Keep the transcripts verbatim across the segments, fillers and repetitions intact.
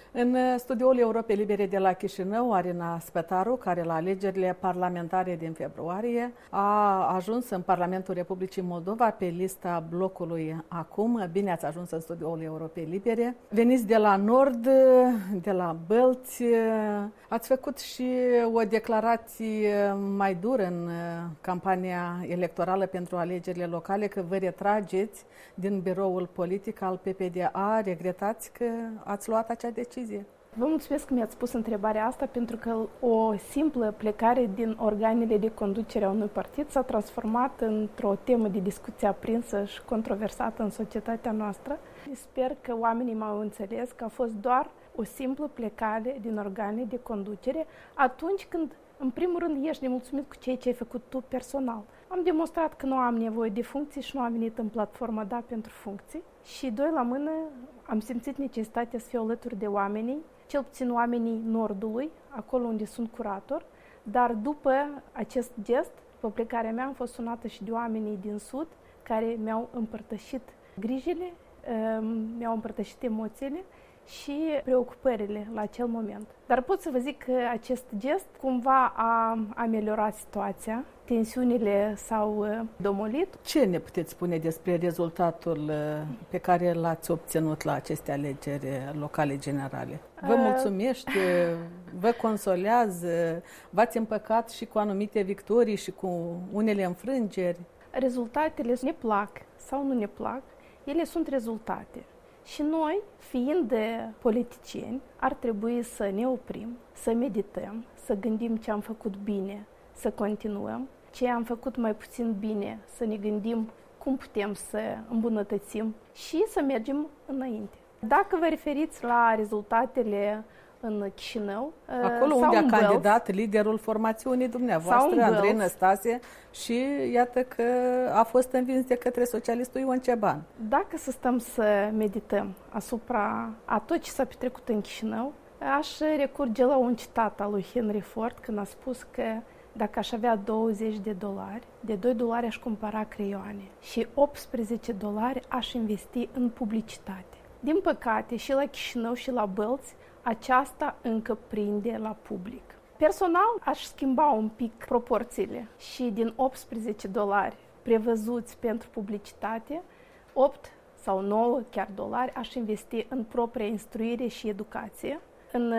În studioul Europei Libere de la Chișinău, Arina Spetaru, care la alegerile parlamentare din februarie a ajuns în Parlamentul Republicii Moldova pe lista blocului Acum. Bine ați ajuns în studioul Europei Libere. Veniți de la Nord, de la Bălți. Ați făcut și o declarație mai dură în campania electorală pentru alegerile locale, că vă retrageți din biroul politic al P P D A. Regretați că ați luat acea decizie? Vă mulțumesc că mi-ați pus întrebarea asta, pentru că o simplă plecare din organele de conducere a unui partid s-a transformat într-o temă de discuție aprinsă și controversată în societatea noastră. Sper că oamenii m-au înțeles că a fost doar o simplă plecare din organe de conducere atunci când, în primul rând, ești nemulțumit cu ceea ce ai făcut tu personal. Am demonstrat că nu am nevoie de funcții și nu am venit în platforma Da pentru funcții. Și doi la mână am simțit necesitatea să fiu alături de oamenii, cel puțin oamenii Nordului, acolo unde sunt curator, dar după acest gest, după plecarea mea, am fost sunată și de oamenii din Sud, care mi-au împărtășit grijile, mi-au împărtășit emoțiile și preocupările la acel moment. Dar pot să vă zic că acest gest cumva a ameliorat situația, tensiunile s-au domolit. Ce ne puteți spune despre rezultatul pe care l-ați obținut la aceste alegeri locale generale? Vă mulțumește, vă consolează, v-ați împăcat și cu anumite victorii și cu unele înfrângeri? Rezultatele ne plac sau nu ne plac, ele sunt rezultate. Și noi, fiind politicieni, ar trebui să ne oprim, să medităm, să gândim ce am făcut bine, să continuăm, ce am făcut mai puțin bine, să ne gândim cum putem să îmbunătățim și să mergem înainte. Dacă vă referiți la rezultatele în Chișinău, acolo unde a candidat liderul formațiunii dumneavoastră, Andrei Năstase, și iată că a fost învins de către socialistul Ion Ceban. Dacă să stăm să medităm asupra a tot ce s-a petrecut în Chișinău, aș recurge la un citat al lui Henry Ford, când a spus că dacă aș avea douăzeci de dolari, de doi dolari aș cumpăra creioane și optsprezece dolari aș investi în publicitate. Din păcate, și la Chișinău și la Bălți, aceasta încă prinde la public. Personal, aș schimba un pic proporțiile și din optsprezece dolari prevăzuți pentru publicitate, opt sau nouă chiar dolari aș investi în propria instruire și educație, în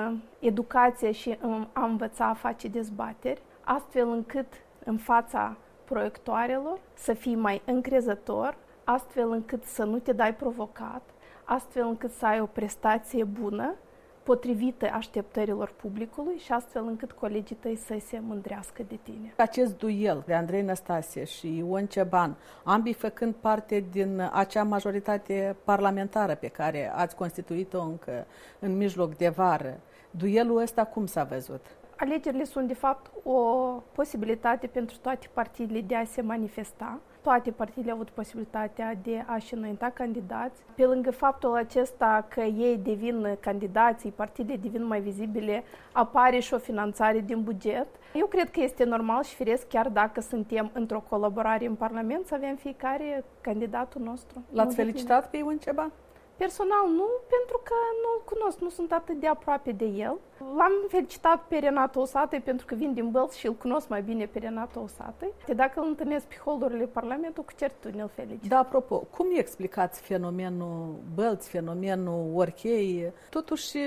educație și în a învăța a face dezbateri, astfel încât în fața proiectoarelor să fii mai încrezător, astfel încât să nu te dai provocat, astfel încât să ai o prestație bună, potrivită așteptărilor publicului și astfel încât colegii tăi să se mândrească de tine. Acest duel de Andrei Năstase și Ion Ceban, ambii făcând parte din acea majoritate parlamentară pe care ați constituit-o încă în mijloc de vară, duelul ăsta cum s-a văzut? Alegerile sunt, de fapt, o posibilitate pentru toate partidele de a se manifesta. Toate partidele au avut posibilitatea de a-și înainta candidați. Pe lângă faptul acesta că ei devin candidații, partidele devin mai vizibile, apare și o finanțare din buget. Eu cred că este normal și firesc, chiar dacă suntem într-o colaborare în Parlament, să avem fiecare candidatul nostru. L-ați felicitat pe Ion Ceban? Personal nu, pentru că nu-l cunosc, nu sunt atât de aproape de el. L-am felicitat pe Renato Osatăi pentru că vin din Bălți și îl cunosc mai bine pe Renato Osatăi. Dacă îl întâlnesc pe holurile Parlamentului, cu certitudine îl felicit. Da, apropo, cum explicați fenomenul Bălți, fenomenul Orchei? Totuși,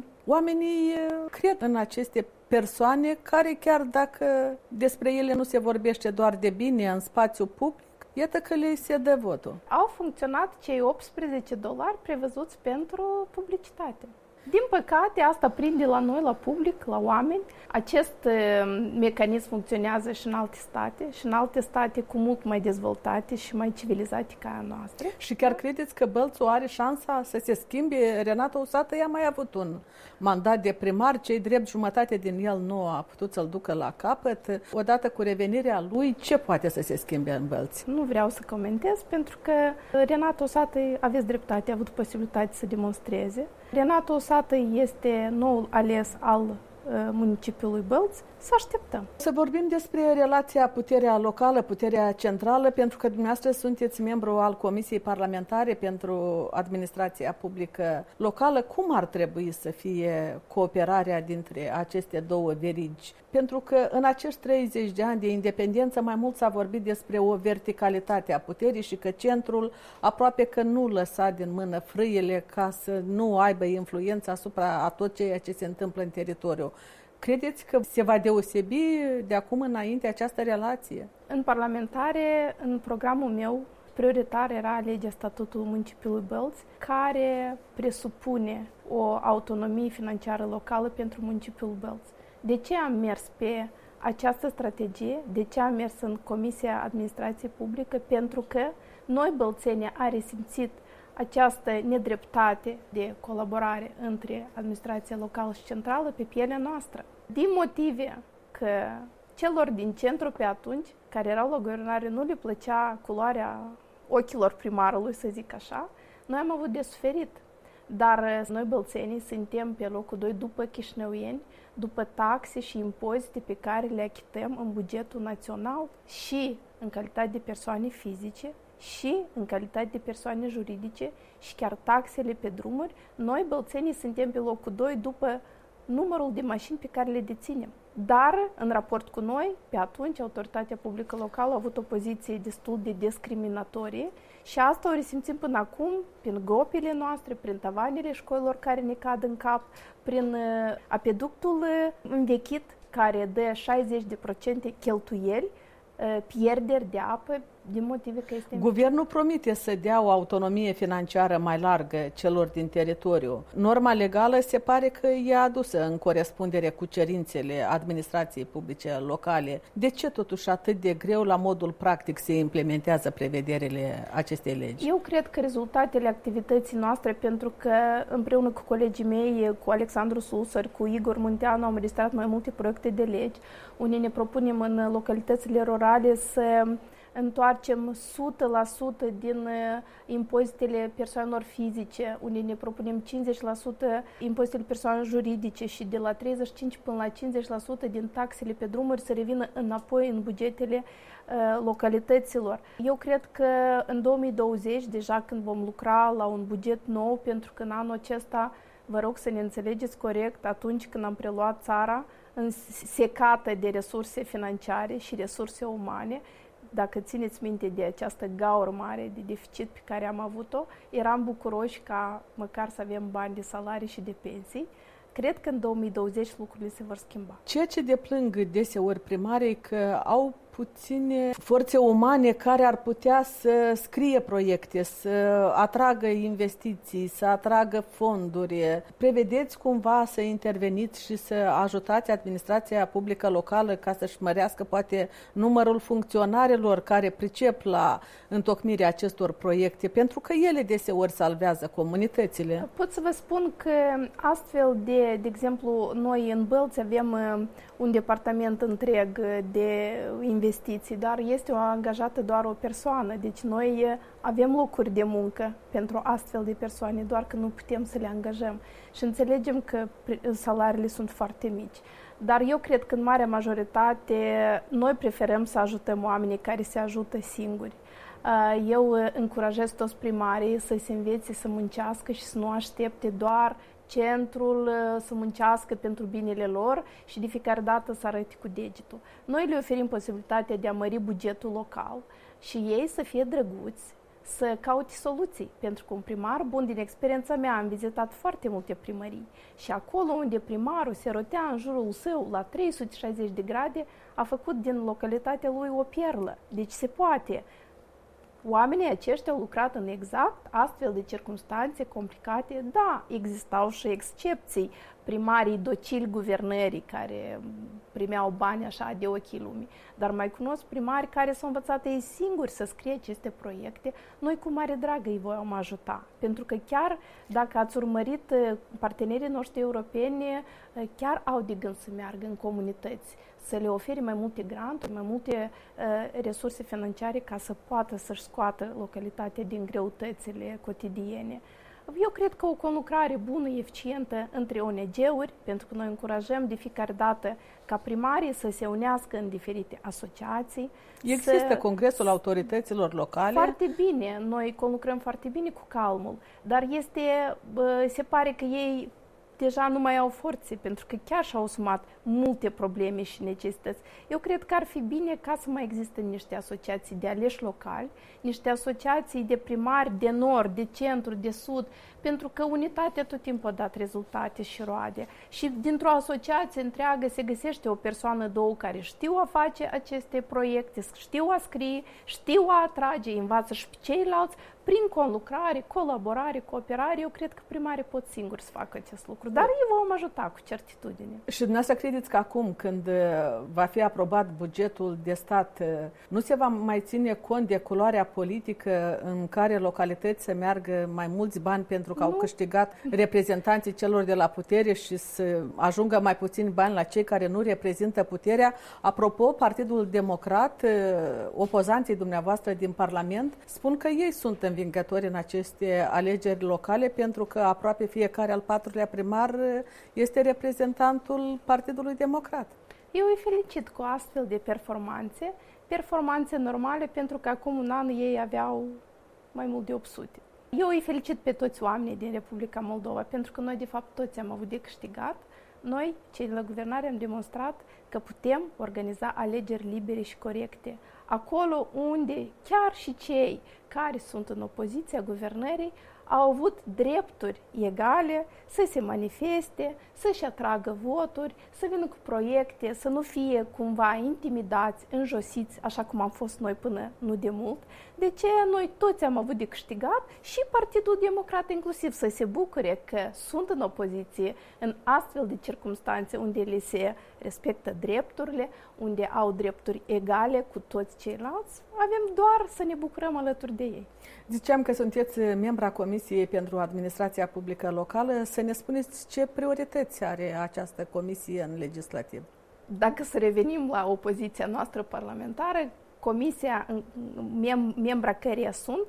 oamenii cred în aceste persoane care, chiar dacă despre ele nu se vorbește doar de bine în spațiu public, iată că le se dă votul. Au funcționat cei optsprezece dolari prevăzuți pentru publicitate. Din păcate, asta prinde la noi, la public, la oameni. Acest mecanism funcționează și în alte state, și în alte state cu mult mai dezvoltate și mai civilizate ca a noastră. Și chiar credeți că Bălțul are șansa să se schimbe? Renato Osatăi a mai avut un mandat de primar, cei drept jumătate din el nu a putut să-l ducă la capăt. Odată cu revenirea lui, ce poate să se schimbe în Bălți? Nu vreau să comentez, pentru că Renato Osatăi, aveți dreptate, a avut posibilitate să demonstreze. Renato Osatăi este noul ales al municipiului Bălți, să așteptăm. Să vorbim despre relația puterea locală, puterea centrală, pentru că dumneavoastră sunteți membru al Comisiei Parlamentare pentru Administrația Publică Locală. Cum ar trebui să fie cooperarea dintre aceste două verigi? Pentru că în acești treizeci de ani de independență mai mult s-a vorbit despre o verticalitate a puterii și că centrul aproape că nu lăsa din mână frâiele ca să nu aibă influență asupra a tot ceea ce se întâmplă în teritoriu. Credeți că se va deosebi de acum înainte această relație? În parlamentare, în programul meu, prioritar era legea Statutul Municipiului Bălți, care presupune o autonomie financiară locală pentru municipiul Bălți. De ce am mers pe această strategie? De ce am mers în Comisia Administrației Publică? Pentru că noi, bălțenii, am resimțit această nedreptate de colaborare între administrația locală și centrală pe pielea noastră. Din motive că celor din centru pe atunci, care erau la guvernare, nu le plăcea culoarea ochilor primarului, să zic așa, noi am avut de suferit. Dar noi, bălțenii, suntem pe locul doi după chișinăuieni, după taxe și impozite pe care le achităm în bugetul național și în calitate de persoane fizice, și în calitate de persoane juridice și chiar taxele pe drumuri, noi, bălțenii, suntem pe locul doi după numărul de mașini pe care le deținem. Dar, în raport cu noi, pe atunci, autoritatea publică locală a avut o poziție destul de discriminatorie și asta o resimțim până acum prin gropile noastre, prin tavanele școlilor care ne cad în cap, prin apeductul învechit care dă șaizeci la sută cheltuieli, pierderi de apă, din motive că este... Guvernul promite să dea o autonomie financiară mai largă celor din teritoriu. Norma legală se pare că e adusă în corespundere cu cerințele administrației publice locale. De ce totuși atât de greu la modul practic se implementează prevederile acestei legi? Eu cred că rezultatele activității noastre, pentru că împreună cu colegii mei, cu Alexandru Susăr, cu Igor Munteanu, am înregistrat mai multe proiecte de legi, unde ne propunem în localitățile rurale să întoarcem o sută la sută din impozitele persoanelor fizice, unde ne propunem cincizeci la sută impozitele persoanelor juridice și de la treizeci și cinci până la cincizeci la sută din taxele pe drumuri să revină înapoi în bugetele uh, localităților. Eu cred că în două mii douăzeci, deja când vom lucra la un buget nou, pentru că în anul acesta, vă rog să ne înțelegeți corect, atunci când am preluat țara, secată de resurse financiare și resurse umane, dacă țineți minte de această gaură mare de deficit pe care am avut-o, eram bucuroși ca măcar să avem bani de salarii și de pensii. Cred că în două mii douăzeci lucrurile se vor schimba. Ceea ce deplâng deseori primarii că au puține forțe umane care ar putea să scrie proiecte, să atragă investiții, să atragă fonduri. Prevedeți cumva să interveniți și să ajutați administrația publică locală ca să-și mărească poate numărul funcționarilor care pricep la întocmirea acestor proiecte, pentru că ele deseori salvează comunitățile? Pot să vă spun că astfel de, de exemplu, noi în Bălți avem un departament întreg de investiții, dar este o angajată doar o persoană. Deci noi avem locuri de muncă pentru astfel de persoane, doar că nu putem să le angajăm. Și înțelegem că salariile sunt foarte mici. Dar eu cred că în marea majoritate noi preferăm să ajutăm oamenii care se ajută singuri. Eu încurajez toți primarii să se învețe să muncească și să nu aștepte doar centrul să muncească pentru binele lor și de fiecare dată să arăte cu degetul. Noi le oferim posibilitatea de a mări bugetul local și ei să fie drăguți, să caute soluții. Pentru că un primar bun, din experiența mea, am vizitat foarte multe primării și acolo unde primarul se rotea în jurul său la trei sute șaizeci de grade, a făcut din localitatea lui o perlă. Deci se poate. Oamenii aceștia au lucrat în exact astfel de circunstanțe complicate. Da, existau și excepții, primarii docili guvernării care primeau bani așa de ochii lumii, dar mai cunosc primari care s-au învățat ei singuri să scrie aceste proiecte. Noi cu mare drag îi vom ajuta, pentru că chiar dacă ați urmărit, partenerii noștri europeni chiar au de gând să meargă în comunități, să le ofere mai multe granturi, mai multe uh, resurse financiare ca să poată să-și scoată localitatea din greutățile cotidiene. Eu cred că o conlucrare bună, eficientă între O N G-uri, pentru că noi încurajăm de fiecare dată ca primarii să se unească în diferite asociații. Există să... Congresul Autorităților Locale. Foarte bine, noi conlucrăm foarte bine cu Calmul, dar este, se pare că ei deja nu mai au forțe, pentru că chiar și-au asumat multe probleme și necesități. Eu cred că ar fi bine ca să mai există niște asociații de aleși locali, niște asociații de primari de nord, de centru, de sud, pentru că unitatea tot timpul a dat rezultate și roade. Și dintr-o asociație întreagă se găsește o persoană, două, care știu a face aceste proiecte, știu a scrie, știu a atrage, învață și pe ceilalți, prin conlucrare, colaborare, cooperare. Eu cred că primarii pot singuri să facă acest lucru, dar ei vom ajuta cu certitudine. Și dumneavoastră credeți că acum, când va fi aprobat bugetul de stat, nu se va mai ține cont de culoarea politică în care localități să meargă mai mulți bani pentru că nu. Au câștigat reprezentanții celor de la putere și să ajungă mai puțini bani la cei care nu reprezintă puterea? Apropo, Partidul Democrat, opozanții dumneavoastră din Parlament, spun că ei sunt învingători în aceste alegeri locale pentru că aproape fiecare al patrulea primar este reprezentantul Partidului Democrat. Eu îi felicit cu astfel de performanțe, performanțe normale, pentru că acum un an ei aveau mai mult de opt sute. Eu îi felicit pe toți oamenii din Republica Moldova, pentru că noi, de fapt, toți am avut de câștigat. Noi, cei de la guvernare, am demonstrat că putem organiza alegeri libere și corecte. Acolo unde chiar și cei care sunt în opoziția guvernării au avut drepturi egale să se manifeste, să-și atragă voturi, să vină cu proiecte, să nu fie cumva intimidați, înjosiți, așa cum am fost noi până nu de mult. De ce noi toți am avut de câștigat și Partidul Democrat inclusiv să se bucure că sunt în opoziție în astfel de circumstanțe unde le se respectă drepturile, unde au drepturi egale cu toți ceilalți. Avem doar să ne bucurăm alături de ei. Ziceam că sunteți membra Comisiei pentru Administrația Publică Locală. Să ne spuneți ce priorități are această comisie în legislativ? Dacă să revenim la opoziția noastră parlamentară, comisia, mem- membra căreia sunt,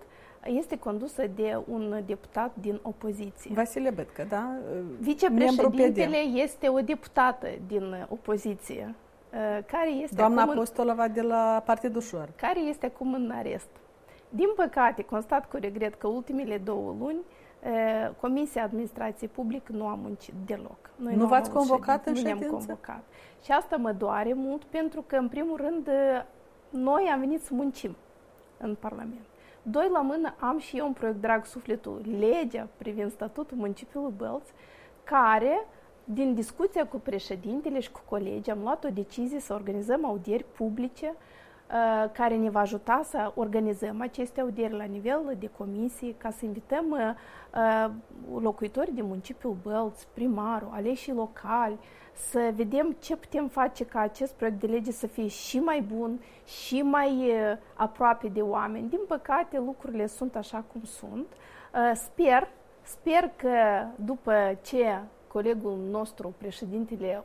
este condusă de un deputat din opoziție. Vasile Bătcă, da? Vicepreședintele este o deputată din opoziție. Care este Doamna acum Apostolova de la Partidul Ușor. Care este acum în arest. Din păcate, constat cu regret că ultimele două luni Comisia Administrației Publică nu a muncit deloc. Noi nu v-ați convocat în ședință? Nu ne-am convocat. Și asta mă doare mult pentru că, în primul rând, noi am venit să muncim în Parlament. Doi la mână am și eu un proiect drag sufletul, legea privind statutul municipiului Bălți, care, din discuția cu președintele și cu colegii, am luat o decizie să organizăm audieri publice care ne va ajuta să organizăm aceste audieri la nivel de comisie, ca să invităm locuitorii din municipiul Bălți, primarul, aleșii locali, să vedem ce putem face ca acest proiect de lege să fie și mai bun, și mai aproape de oameni. Din păcate, lucrurile sunt așa cum sunt. Sper, sper că după ce colegul nostru, președintele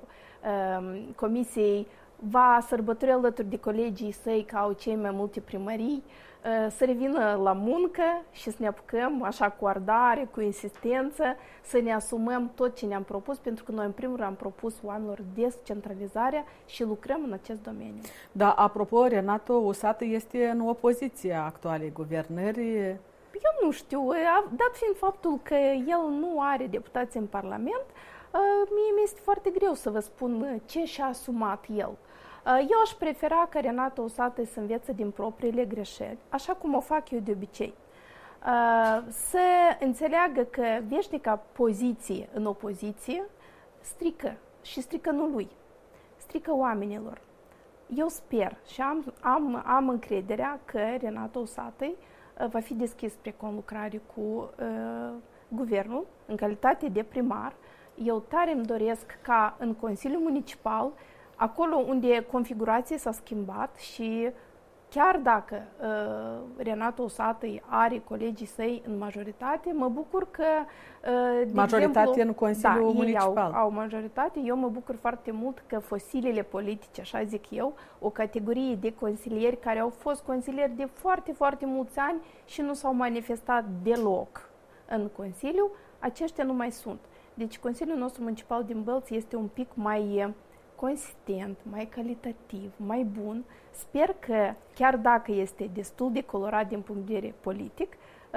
comisiei, va sărbători alături de colegii săi ca au cei mai multe primării, să revină la muncă și să ne apucăm așa cu ardare, cu insistență, să ne asumăm tot ce ne-am propus, pentru că noi în primul rând am propus oamenilor descentralizarea și lucrăm în acest domeniu. Da, apropo, Renato Usată este în opoziția actualei guvernări. Eu nu știu, dat fiind faptul că el nu are deputați în Parlament, mie mi-este foarte greu să vă spun ce și-a asumat el. Eu aș prefera ca Renato Usată să învețe din propriile greșeli, așa cum o fac eu de obicei. Să înțeleagă că veșnica poziție în opoziție strică și strică nu lui, strică oamenilor. Eu sper și am, am, am încrederea că Renato Usată va fi deschis spre conlucrare cu uh, guvernul în calitate de primar. Eu tare îmi doresc ca în Consiliul Municipal, acolo unde configurația s-a schimbat și chiar dacă uh, Renato Usată are colegii săi în majoritate, mă bucur că... Uh, majoritate exemplu, în Consiliul da, Municipal. Au, au majoritate. Eu mă bucur foarte mult că fosilele politice, așa zic eu, o categorie de consilieri care au fost consilieri de foarte, foarte mulți ani și nu s-au manifestat deloc în Consiliu, aceștia nu mai sunt. Deci Consiliul nostru municipal din Bălți este un pic mai consistent, mai calitativ, mai bun. Sper că, chiar dacă este destul de colorat din punct de vedere politic,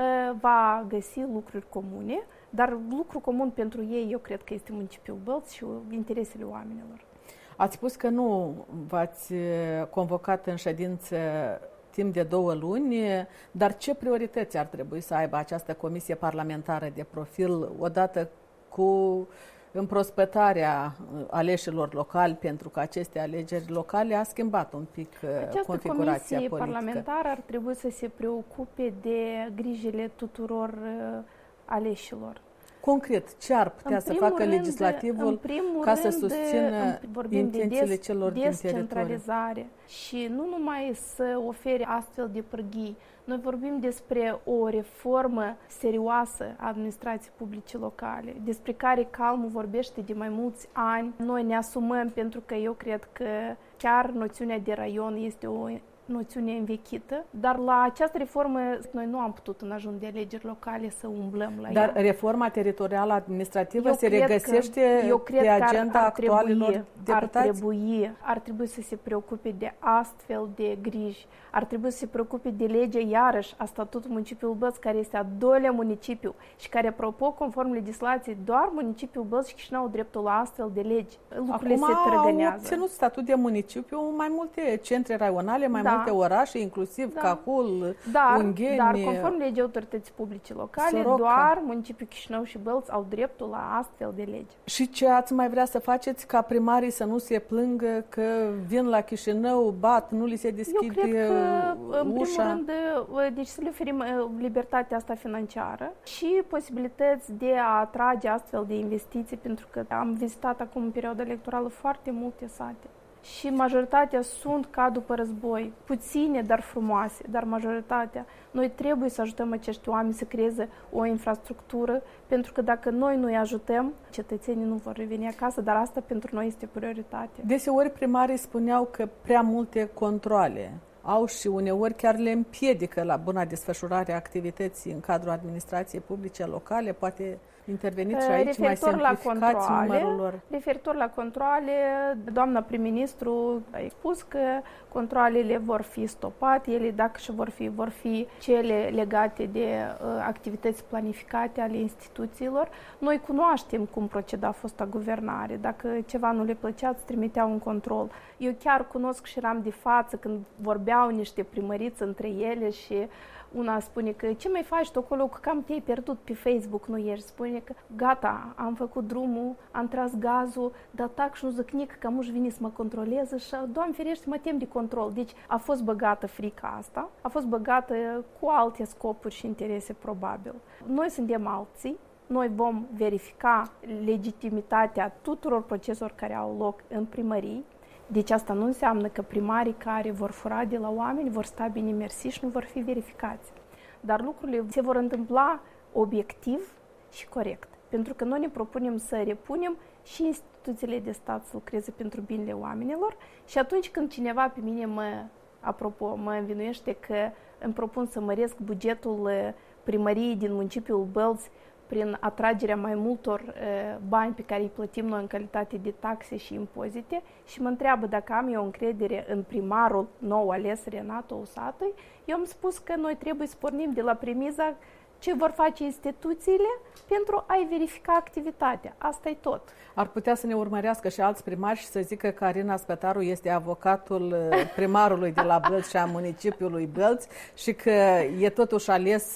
va găsi lucruri comune, dar lucru comun pentru ei, eu cred că este municipiul Bălți și interesele oamenilor. Ați spus că nu v-ați convocat în ședință timp de două luni, dar ce priorități ar trebui să aibă această comisie parlamentară de profil odată cu împrospătarea aleșilor locali, pentru că aceste alegeri locale a schimbat un pic Această configurația comisie politică. parlamentară ar trebui să se preocupe de grijile tuturor uh, aleșilor. Concret, ce ar putea să facă rând, legislativul ca să susțină intențiile de celor din teritoriu? Descentralizare și nu numai să ofere astfel de pârghii. Noi vorbim despre o reformă serioasă a administrației publice locale, despre care Calmul vorbește de mai mulți ani. Noi ne asumăm pentru că eu cred că chiar noțiunea de raion este o noțiune învechită, dar la această reformă noi nu am putut în ajun de alegeri locale să umblăm la dar ea. Dar reforma teritorială administrativă eu se regăsește eu cred pe că agenda ar, ar actualilor trebui, deputați? Ar trebui, ar trebui să se preocupe de astfel de griji. Ar trebui să se preocupe de legea, iarăși, a statutului municipiului Bălți, care este a doilea municipiu și care, apropo, conform legislației, doar municipiul Bălți și Chișinău au dreptul la astfel de legi. Lucrurile Acum se tărăgânează. au obținut statut de municipiu mai multe centre raionale, mai da. multe orașe, inclusiv da. Cahul, dar, Ungheni, dar, conform legii autorității publice locale, Soroca. Doar municipiul Chișinău și Bălți au dreptul la astfel de legi. Și ce ați mai vrea să faceți ca primarii să nu se plângă că vin la Chișinău, bat, nu li se deschide Eu cred că, în ușa? primul rând, deci să le oferim libertatea asta financiară și posibilități de a atrage astfel de investiții, pentru că am vizitat acum în perioada electorală foarte multe sate. Și majoritatea sunt ca după război, puține, dar frumoase, dar majoritatea. Noi trebuie să ajutăm acești oameni să creeze o infrastructură, pentru că dacă noi nu îi ajutăm, cetățenii nu vor reveni acasă, dar asta pentru noi este prioritate. Deseori primarii spuneau că prea multe controale au și uneori chiar le împiedică la buna desfășurare a activității în cadrul administrației publice locale. Poate interveniți și aici, mai simplificați numărul lor. Referitor la controale, doamna prim-ministru a spus că controalele vor fi stopate, ele dacă și vor fi, vor fi cele legate de uh, activități planificate ale instituțiilor. Noi cunoaștem cum proceda fosta guvernare. Dacă ceva nu le plăcea, îți trimiteau un control. Eu chiar cunosc și eram de față când vorbeau niște primăriți între ele și una spune că ce mai faci tu acolo, că cam te-ai pierdut pe Facebook, nu ești. Spune că gata, am făcut drumul, am tras gazul, dar tac și nu zăcnic că muși vine să mă controleze și, Doamne ferește, mă tem de control. Deci a fost băgată frica asta, a fost băgată cu alte scopuri și interese probabil. Noi suntem alții, noi vom verifica legitimitatea tuturor proceselor care au loc în primării. Deci asta nu înseamnă că primarii care vor fura de la oameni vor sta bine mersi și nu vor fi verificați. Dar lucrurile se vor întâmpla obiectiv și corect. Pentru că noi ne propunem să repunem și instituțiile de stat să lucreze pentru binele oamenilor și atunci când cineva pe mine mă, apropo, mă învinuiește că îmi propun să măresc bugetul primăriei din municipiul Bălți prin atragerea mai multor uh, bani pe care îi plătim noi în calitate de taxe și impozite și mă întreabă dacă am eu încredere în primarul nou ales, Renato Usatui, eu am spus că noi trebuie să pornim de la premiza ce vor face instituțiile pentru a-i verifica activitatea. Asta e tot. Ar putea să ne urmărească și alți primari și să zică că Arina Spătaru este avocatul primarului de la Bălți și a municipiului Bălți și că e totuși ales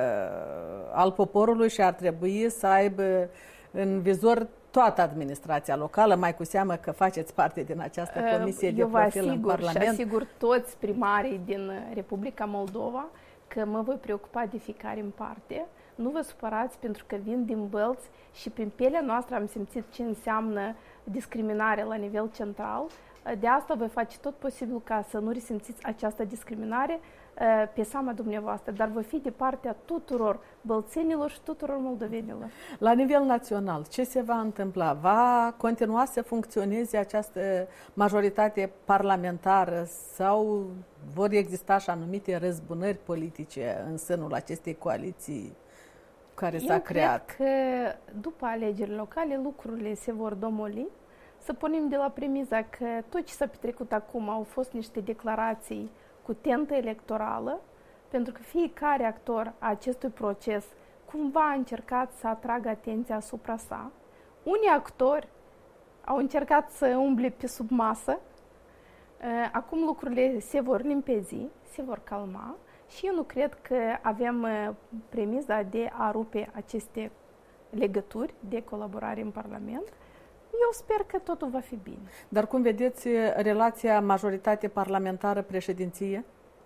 al poporului și ar trebui să aibă în vizor toată administrația locală, mai cu seamă că faceți parte din această comisie de profil în Parlament. Eu vă asigur și asigur toți primarii din Republica Moldova că mă voi preocupa de fiecare în parte. Nu vă supărați pentru că vin din Bălți și prin pielea noastră am simțit ce înseamnă discriminare la nivel central. De asta voi face tot posibil ca să nu resimțiți această discriminare pe seama dumneavoastră, dar voi fi de partea tuturor bălțenilor și tuturor moldovenilor. La nivel național, ce se va întâmpla? Va continua să funcționeze această majoritate parlamentară sau vor exista și anumite răzbunări politice în sânul acestei coaliții care s-a creat. Eu cred că după alegerile locale lucrurile se vor domoli. Să punem de la premiza că tot ce s-a petrecut acum au fost niște declarații cu tentă electorală, pentru că fiecare actor a acestui proces cumva a încercat să atragă atenția asupra sa. Unii actori au încercat să umble pe sub masă. Acum lucrurile se vor limpezi, se vor calma și eu nu cred că avem premiza de a rupe aceste legături de colaborare în Parlament. Eu sper că totul va fi bine. Dar cum vedeți relația majoritate parlamentară-președinție?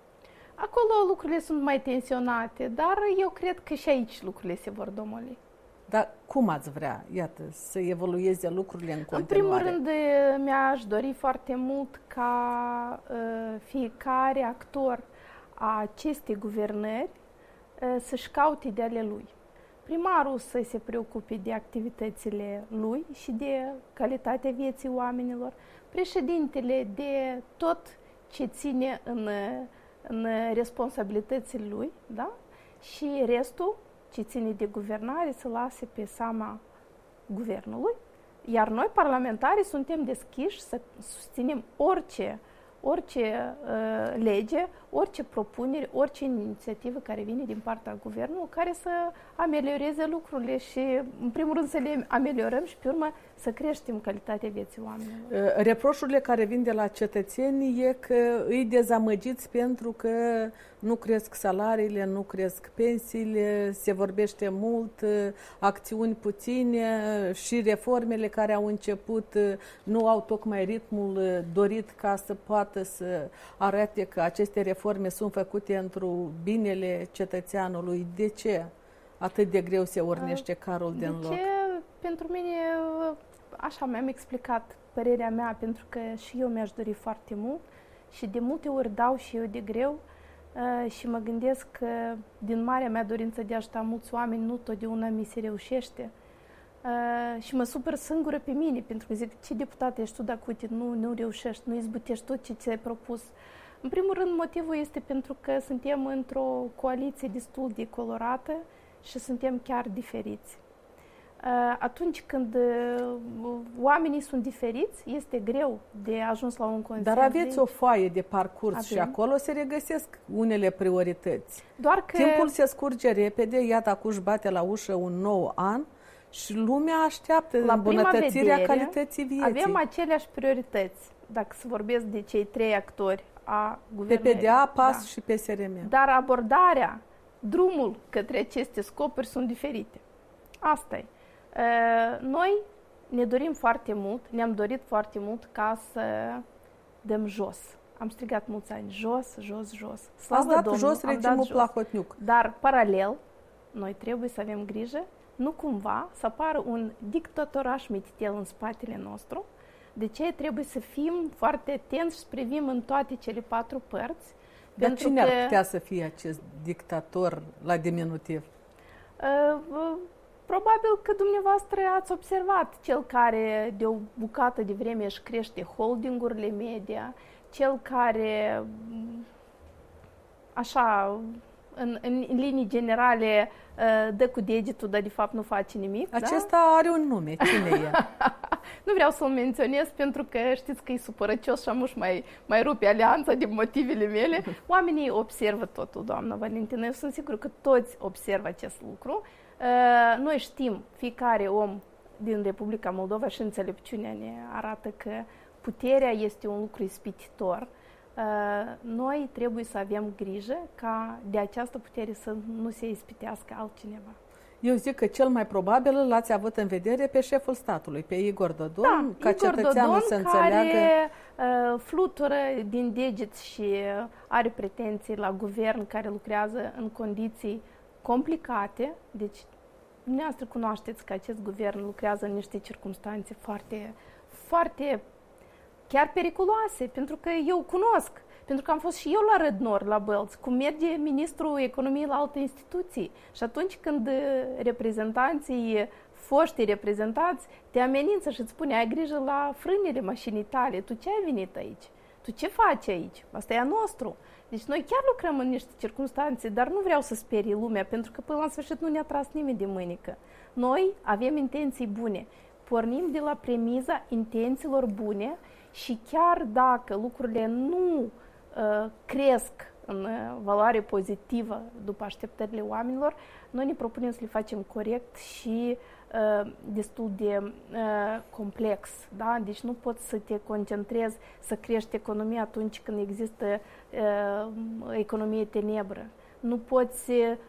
Acolo lucrurile sunt mai tensionate, dar eu cred că și aici lucrurile se vor domoli. Dar cum ați vrea, iată, să evolueze lucrurile în continuare? În primul rând, mi-aș dori foarte mult ca uh, fiecare actor a acestei guvernări uh, să-și caute de ale lui. Primarul să se preocupe de activitățile lui și de calitatea vieții oamenilor, președintele de tot ce ține în, în responsabilitățile lui, da? Și restul ce ține de guvernare să lase pe seama guvernului, iar noi, parlamentarii, suntem deschiși să susținem orice, orice uh, lege, orice propunere, orice inițiativă care vine din partea guvernului, care să amelioreze lucrurile și, în primul rând, să le ameliorăm și, pe urmă, să creștem calitatea vieții oamenilor. Reproșurile care vin de la cetățeni e că îi dezamăgiți pentru că nu cresc salariile, nu cresc pensiile, se vorbește mult, acțiuni puține și reformele care au început nu au tocmai ritmul dorit ca să poată să arate că aceste reforme sunt făcute într-un binele cetățeanului. De ce atât de greu se urnește carul din loc? De ce? Pentru mine, așa mi-am explicat părerea mea, pentru că și eu mi-aș dori foarte mult și de multe ori dau și eu de greu uh, și mă gândesc că din marea mea dorință de a ajuta mulți oameni nu totdeauna mi se reușește. Uh, și mă supăr singură pe mine, pentru că zic, ce deputat ești tu dacă uite, nu, nu reușești, nu izbutești tot ce ți-ai propus. În primul rând, motivul este pentru că suntem într-o coaliție destul de colorată și suntem chiar diferiți. Atunci când oamenii sunt diferiți, este greu de ajuns la un consens. Dar aveți o foaie de parcurs Avem. Și acolo se regăsesc unele priorități. Doar că timpul se scurge repede, iată acum își bate la ușă un nou an și lumea așteaptă la îmbunătățirea calității vieții. Avem aceleași priorități, dacă să vorbesc de cei trei actori a guvernării. P P D A, P A S da. și P S R M. Dar abordarea, drumul către aceste scopuri sunt diferite. Asta e. Noi ne dorim foarte mult, ne-am dorit foarte mult ca să dăm jos. Am strigat mulți ani, jos, jos, jos. Slavă Ați dat Domnul, jos regimul Plahotniuc. Dar, paralel, noi trebuie să avem grijă, nu cumva să apară un dictatoraș mititel în spatele nostru. De ce trebuie să fim foarte atenți și să privim în toate cele patru părți. Dar cine că, ar putea să fie acest dictator la diminutiv? Uh, uh, Probabil că dumneavoastră ați observat cel care de o bucată de vreme își crește holdingurile media, cel care, așa, în, în linii generale, dă cu degetul, dar de fapt nu face nimic. Acesta da? are un nume. Cine e? Nu vreau să-l menționez pentru că știți că e supărăcios și amuși mai, mai rupe alianța din motivele mele. Oamenii observă totul, doamna Valentina. Eu sunt sigur că toți observă acest lucru. Noi știm, fiecare om din Republica Moldova și înțelepciunea ne arată că puterea este un lucru ispititor. Noi trebuie să avem grijă ca de această putere să nu se ispitească altcineva. Eu zic că cel mai probabil l-ați avut în vedere pe șeful statului, pe Igor Dodon, da, ca Igor cetățeanul Dodon, să înțeleagă... care uh, flutură din degeți și are pretenții la guvern care lucrează în condiții complicate. Deci, dumneavoastră cunoașteți că acest guvern lucrează în niște circunstanțe foarte, foarte chiar periculoase, pentru că eu cunosc, pentru că am fost și eu la Rădnor, la Bălți, cum merge ministrul economiei la alte instituții. Și atunci când reprezentanții, foștii reprezentanți, te amenință și îți spune, ai grijă la frânele mașinii tale, tu ce ai venit aici? tu ce faci aici? Asta e a nostru. Deci noi chiar lucrăm în niște circunstanțe, dar nu vreau să sperii lumea, pentru că până la sfârșit nu ne-a tras nimeni de mânică. Noi avem intenții bune. Pornim de la premiza intențiilor bune și chiar dacă lucrurile nu uh, cresc în uh, valoare pozitivă după așteptările oamenilor, noi ne propunem să le facem corect și uh, destul de uh, complex. Da? Deci nu poți să te concentrezi să crești economia atunci când există uh, economie tenebră. Nu poți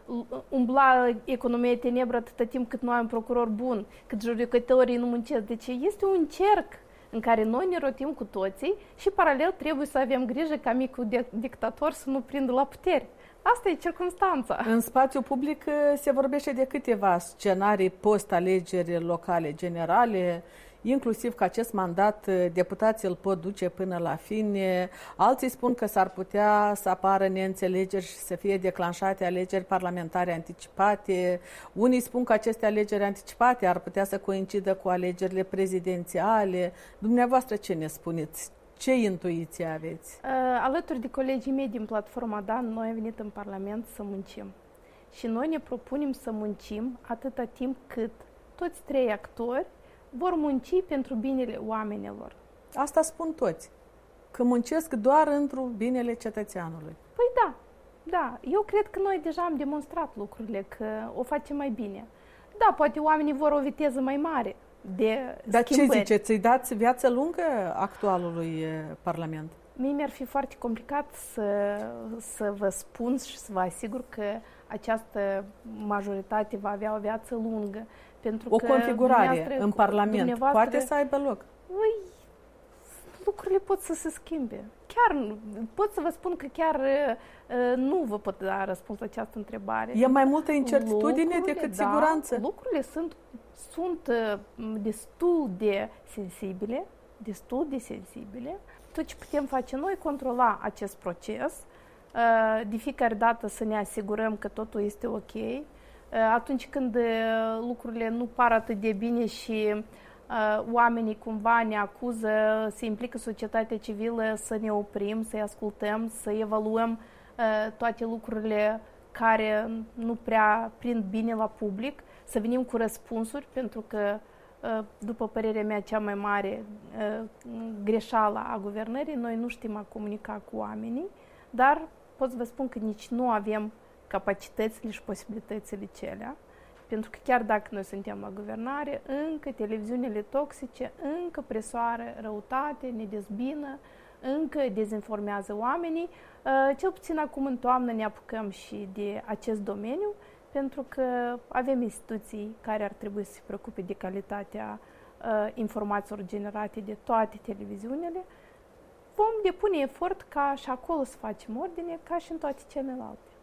umbla economia tenebră atâta timp cât nu ai un procuror bun, cât judecătorii nu muncesc. Deci este un cerc în care noi ne rotim cu toții și paralel trebuie să avem grijă ca micul dictator să nu prindă la putere. Asta e circunstanța. În spațiu public se vorbește de câteva scenarii post-alegeri locale generale, inclusiv că acest mandat deputații îl pot duce până la fine. Alții spun că s-ar putea să apară neînțelegeri și să fie declanșate alegeri parlamentare anticipate. Unii spun că aceste alegeri anticipate ar putea să coincidă cu alegerile prezidențiale. Dumneavoastră ce ne spuneți? Ce intuiție aveți? Alături de colegii mei din platforma Dan, noi am venit în Parlament să muncim. Și noi ne propunem să muncim atâta timp cât toți trei actori vor munci pentru binele oamenilor. Asta spun toți, că muncesc doar într-o binele cetățeanului. Păi da, da. Eu cred că noi deja am demonstrat lucrurile, că o facem mai bine. Da, poate oamenii vor o viteză mai mare de Dar schimbări. ce ziceți? Îi dați viață lungă actualului Parlament? Mie mi-ar fi foarte complicat să, să vă spun și să vă asigur că această majoritate va avea o viață lungă. Pentru o că configurare în Parlament poate să aibă loc? Ui, lucrurile pot să se schimbe. Chiar pot să vă spun că chiar uh, nu vă pot da răspuns la această întrebare. E mai multă incertitudine lucrurile, decât da, siguranță? Lucrurile sunt, sunt uh, destul de sensibile, destul de sensibile. Tot ce putem face noi, controla acest proces, uh, de fiecare dată să ne asigurăm că totul este ok. Atunci când lucrurile nu par atât de bine și uh, oamenii cumva ne acuză, se implică societatea civilă, să ne oprim, să-i ascultăm, să evaluăm uh, toate lucrurile care nu prea prind bine la public, să venim cu răspunsuri, pentru că, uh, după părerea mea, cea mai mare uh, greșeală a guvernării, noi nu știm a comunica cu oamenii, dar pot să vă spun că nici nu avem capacitățile și posibilitățile celea, pentru că chiar dacă noi suntem la guvernare, încă televiziunile toxice, încă presoară răutate, ne dezbină, încă dezinformează oamenii. Cel puțin acum în toamnă ne apucăm și de acest domeniu, pentru că avem instituții care ar trebui să se preocupe de calitatea informațiilor generate de toate televiziunile. Vom depune efort ca și acolo să facem ordine, ca și în toate celelalte.